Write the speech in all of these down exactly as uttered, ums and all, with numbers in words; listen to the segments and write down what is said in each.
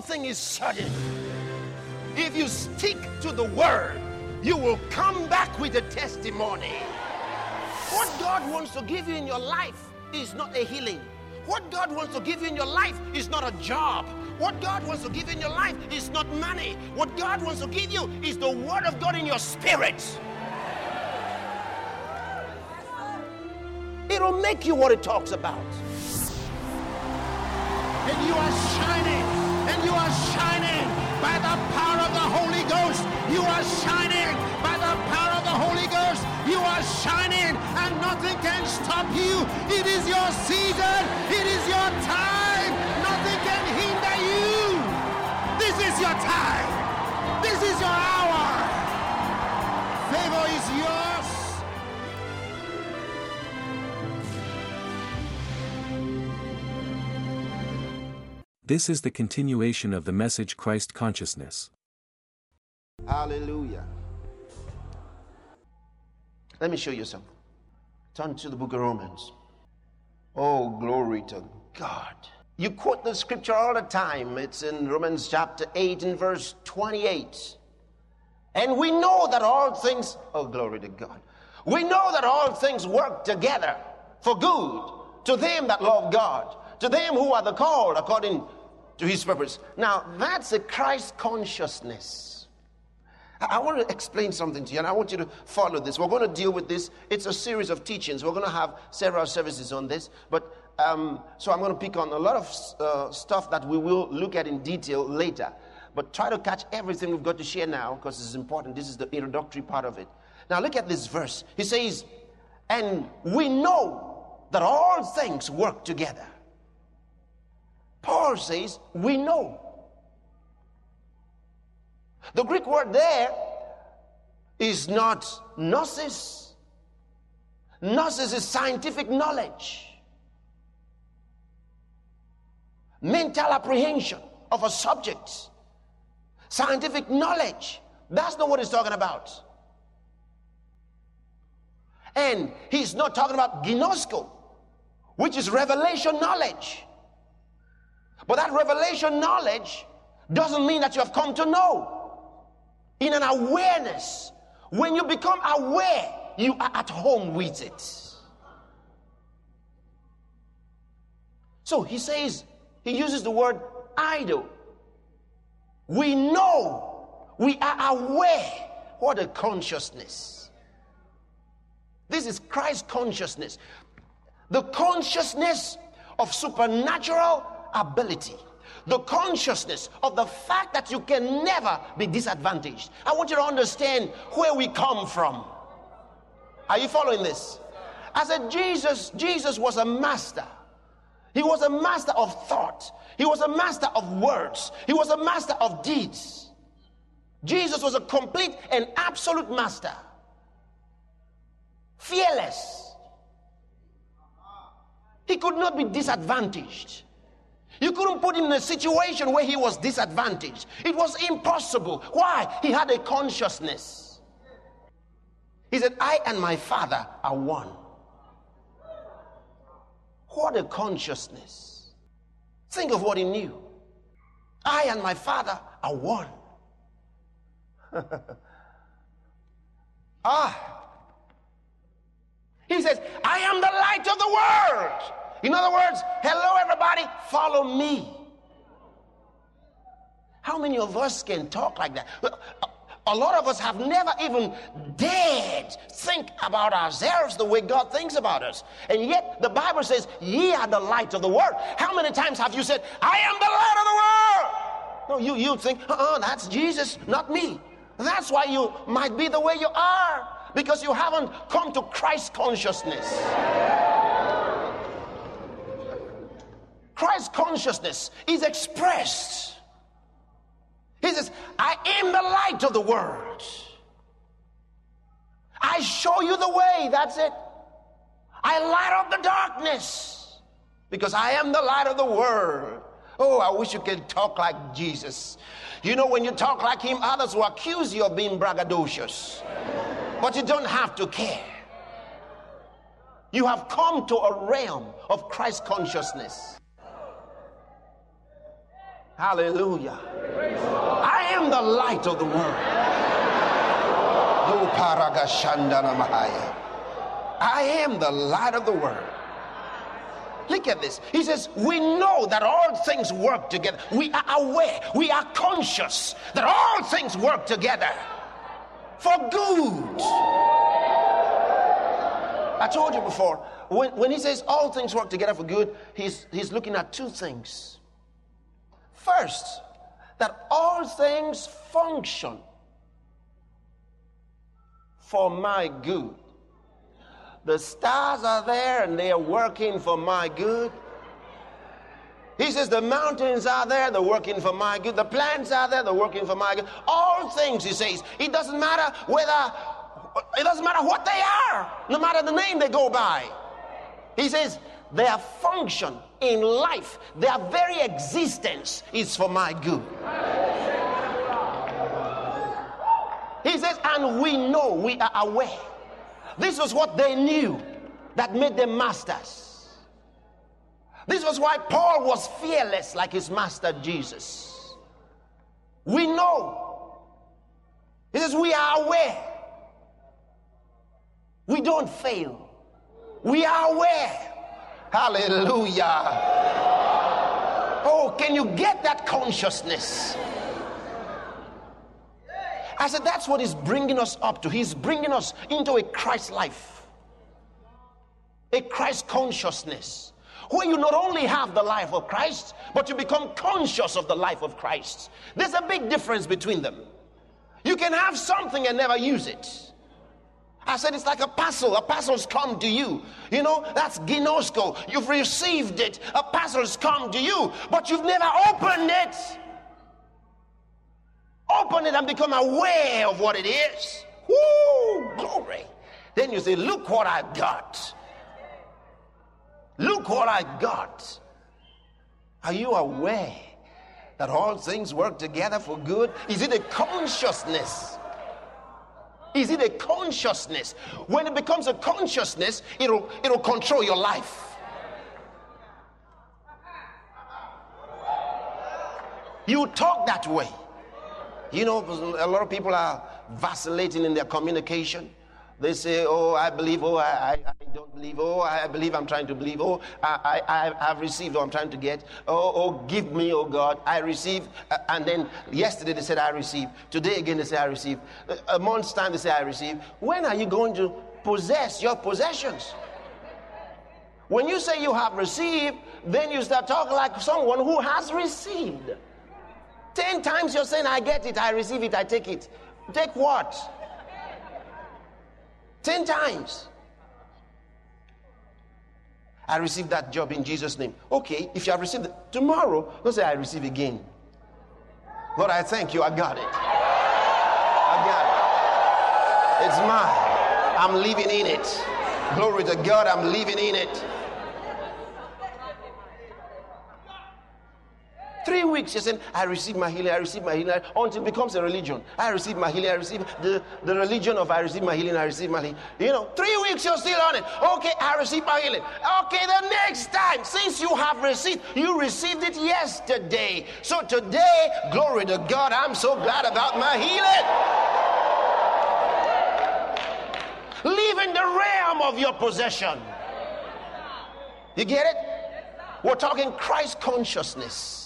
thing is certain. If you stick to the word, you will come back with a testimony. What God wants to give you in your life is not a healing. What God wants to give you in your life is not a job. What God wants to give you in your life is not money. What God wants to give you is the word of God in your spirit. It'll make you what it talks about. And you are shining, and you are shining by the power of the Holy Ghost. You are shining by the power of the Holy Ghost. You are shining, and nothing can stop you. It is your season. It is your time. Nothing can hinder you. This is your time. This is your hour. Favor is yours. This is the continuation of the message Christ Consciousness. Hallelujah. Let me show you something. Turn to the book of Romans. Oh, glory to God. You quote the scripture all the time. It's in Romans chapter eight and verse twenty-eight. And we know that all things, oh, glory to God. We know that all things work together for good to them that love God, to them who are the called according to his purpose. Now, that's a Christ consciousness. I want to explain something to you, and I want you to follow this. We're going to deal with this. It's a series of teachings. We're going to have several services on this. But um, so I'm going to pick on a lot of uh, stuff that we will look at in detail later. But try to catch everything we've got to share now, because it's important. This is the introductory part of it. Now, look at this verse. He says, and we know that all things work together. Paul says, we know. The Greek word there is not gnosis. Gnosis is scientific knowledge, mental apprehension of a subject, scientific knowledge. That's not what he's talking about. And he's not talking about gnosko, which is revelation knowledge. But that revelation knowledge doesn't mean that you have come to know. In an awareness, when you become aware, you are at home with it. So he says, he uses the word idle. We know, we are aware. What a consciousness. This is Christ consciousness. The consciousness of supernatural ability. The consciousness of the fact that you can never be disadvantaged. I want you to understand where we come from. Are you following this? I said Jesus, Jesus was a master. He was a master of thought. He was a master of words. He was a master of deeds. Jesus was a complete and absolute master. Fearless. He could not be disadvantaged. You couldn't put him in a situation where he was disadvantaged. It was impossible. Why? He had a consciousness. He said, I and my Father are one. What a consciousness. Think of what he knew. I and my Father are one. ah. He says, I am the light of the world. In other words, hello everybody, follow me. How many of us can talk like that? A lot of us have never even dared think about ourselves the way God thinks about us. And yet the Bible says, ye are the light of the world. How many times have you said, I am the light of the world? No, you, you think, uh-uh, that's Jesus, not me. That's why you might be the way you are, because you haven't come to Christ consciousness. Christ consciousness is expressed. He says, I am the light of the world. I show you the way. That's it. I light up the darkness because I am the light of the world. Oh, I wish you could talk like Jesus. You know, when you talk like him, others will accuse you of being braggadocious. But you don't have to care. You have come to a realm of Christ consciousness. Hallelujah. I am the light of the world. I am the light of the world. Look at this. He says, we know that all things work together. We are aware, we are conscious that all things work together for good. I told you before, when, when he says all things work together for good, he's, he's looking at two things. First, that all things function for my good. The stars are there and they are working for my good. He says the mountains are there, they're working for my good. The plants are there, they're working for my good. All things, he says, it doesn't matter whether, it doesn't matter what they are, no matter the name they go by. He says their function in life, their very existence is for my good. He says, and we know, we are aware. This was what they knew that made them masters. This was why Paul was fearless like his master Jesus. We know. He says, we are aware. We don't fail. We are aware. Hallelujah. Oh, can you get that consciousness? I said, that's what he's bringing us up to. He's bringing us into a Christ life, a Christ consciousness, where you not only have the life of Christ, but you become conscious of the life of Christ. There's a big difference between them. You can have something and never use it. I said it's like a parcel. A parcel's come to you. You know, that's ginosko. You've received it. A parcel's come to you, but you've never opened it. Open it and become aware of what it is. Woo, glory. Then you say, look what I got. Look what I got. Are you aware that all things work together for good? Is it a consciousness? Is it a consciousness? When it becomes a consciousness, it'll, it'll control your life. You talk that way. You know, a lot of people are vacillating in their communication. They say, oh, I believe, oh, I, I, I don't believe, oh, I believe, I'm trying to believe, oh, I, I, I've received, oh, I'm trying to get, oh, oh, give me, oh God, I receive. And then yesterday they said, I receive. Today again they say, I receive. A month's time they say, I receive. When are you going to possess your possessions? When you say you have received, then you start talking like someone who has received. Ten times you're saying, I get it, I receive it, I take it. Take what? Ten times. I received that job in Jesus' name. Okay, if you have received it, tomorrow, don't say, I receive again. Lord, I thank you, I got it. I got it. It's mine. I'm living in it. Glory to God, I'm living in it. Three weeks, you're saying, I receive my healing, I receive my healing, until it becomes a religion. I receive my healing, I receive the, the religion of I receive my healing, I receive my healing. You know, three weeks you're still on it. Okay, I receive my healing. Okay, the next time, since you have received, you received it yesterday. So today, glory to God, I'm so glad about my healing. Live in the realm of your possession. You get it? We're talking Christ consciousness.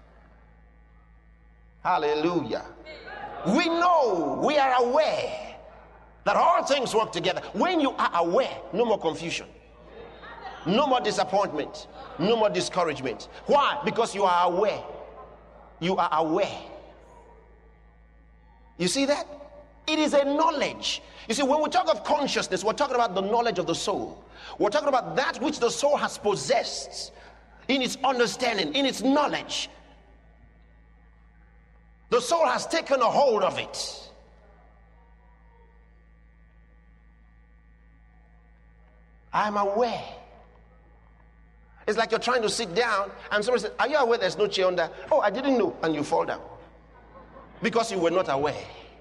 Hallelujah. We know, we are aware that all things work together. When you are aware, no more confusion, no more disappointment, no more discouragement. Why? Because you are aware. You are aware. You see that? It is a knowledge. You see, when we talk of consciousness, we're talking about the knowledge of the soul. We're talking about that which the soul has possessed in its understanding, in its knowledge. The soul has taken a hold of it. I'm aware. It's like you're trying to sit down and somebody says, are you aware there's no chair on there? Oh, I didn't know. And you fall down because you were not aware.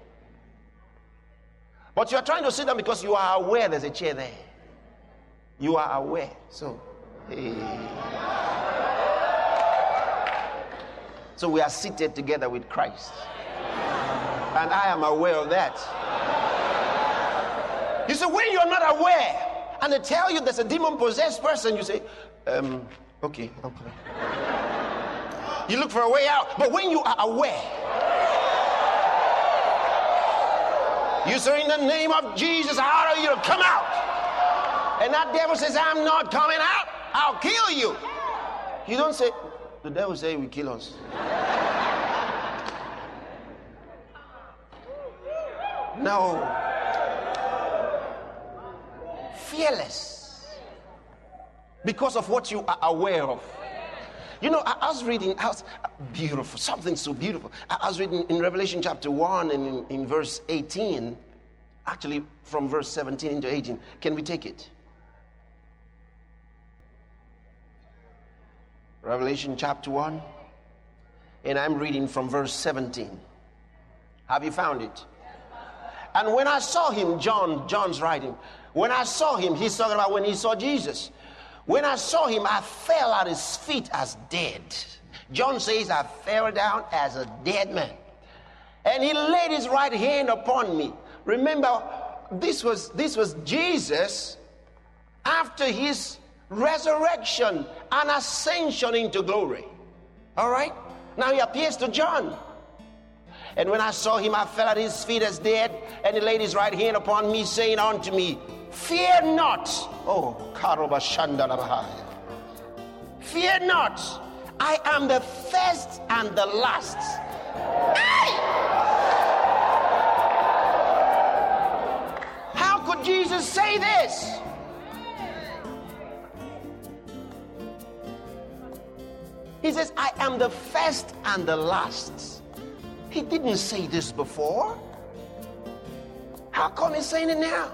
But you're trying to sit down because you are aware there's a chair there. You are aware. So, hey. So we are seated together with Christ. And I am aware of that. You see, when you're not aware, and they tell you there's a demon-possessed person, you say, um, okay, okay. You look for a way out. But when you are aware, you say, in the name of Jesus, I order you to come out. And that devil says, I'm not coming out. I'll kill you. You don't say, the devil say he will kill us. No. Fearless. Because of what you are aware of. You know, I, I was reading, I was, beautiful, something so beautiful. I, I was reading in Revelation chapter one and in, in verse eighteen, actually from verse seventeen into eighteen. Can we take it? Revelation chapter one, and I'm reading from verse seventeen. Have you found it? And when I saw him, John, John's writing, when I saw him, he's talking about when he saw Jesus. When I saw him, I fell at his feet as dead. John says, I fell down as a dead man. And he laid his right hand upon me. Remember, this was, this was Jesus after his resurrection and ascension into glory. All right? Now he appears to John. And when I saw him, I fell at his feet as dead, and he laid his right hand upon me, saying unto me, fear not. Oh, Karoba Shandalabahaya. Fear not. I am the first and the last. Hey! How could Jesus say this? He says, I am the first and the last. He didn't say this before. How come he's saying it now?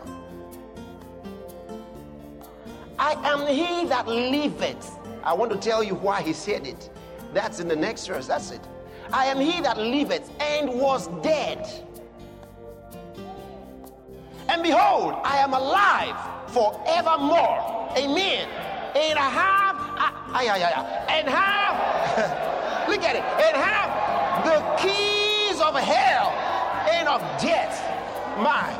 I am he that liveth. I want to tell you why he said it. That's in the next verse. That's it. I am he that liveth and was dead. And behold, I am alive forevermore. Amen. And I have, I, I, I, I, and have, look at it, and have the keys of hell and of death. My.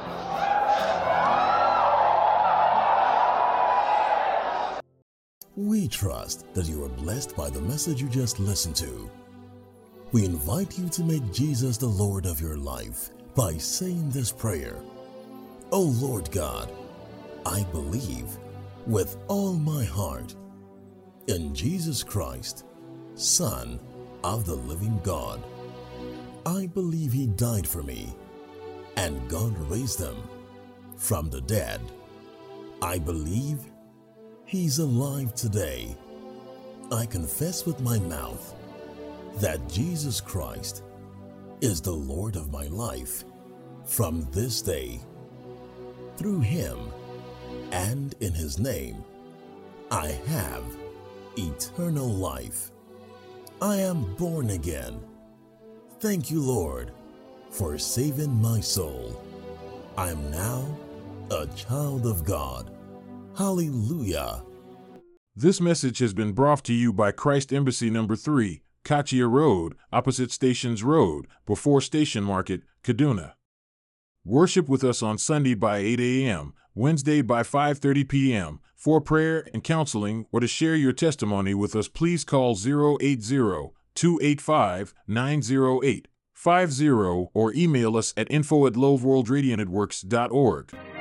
We trust that you are blessed by the message you just listened to. We invite you to make Jesus the Lord of your life by saying this prayer. O Lord God, I believe with all my heart in Jesus Christ, Son of the living God. I believe he died for me and God raised him from the dead. I believe he's alive today. I confess with my mouth that Jesus Christ is the Lord of my life from this day. Through him and in his name, I have eternal life. I am born again. Thank you, Lord, for saving my soul. I am now a child of God. Hallelujah. This message has been brought to you by Christ Embassy Number three, Kachia Road, opposite Stations Road, before Station Market, Kaduna. Worship with us on Sunday by eight a.m., Wednesday by five thirty p.m. For prayer and counseling or to share your testimony with us, please call zero eight zero, two eight five, nine zero eight, five zero or email us at info at loveworldradionetworks dot org.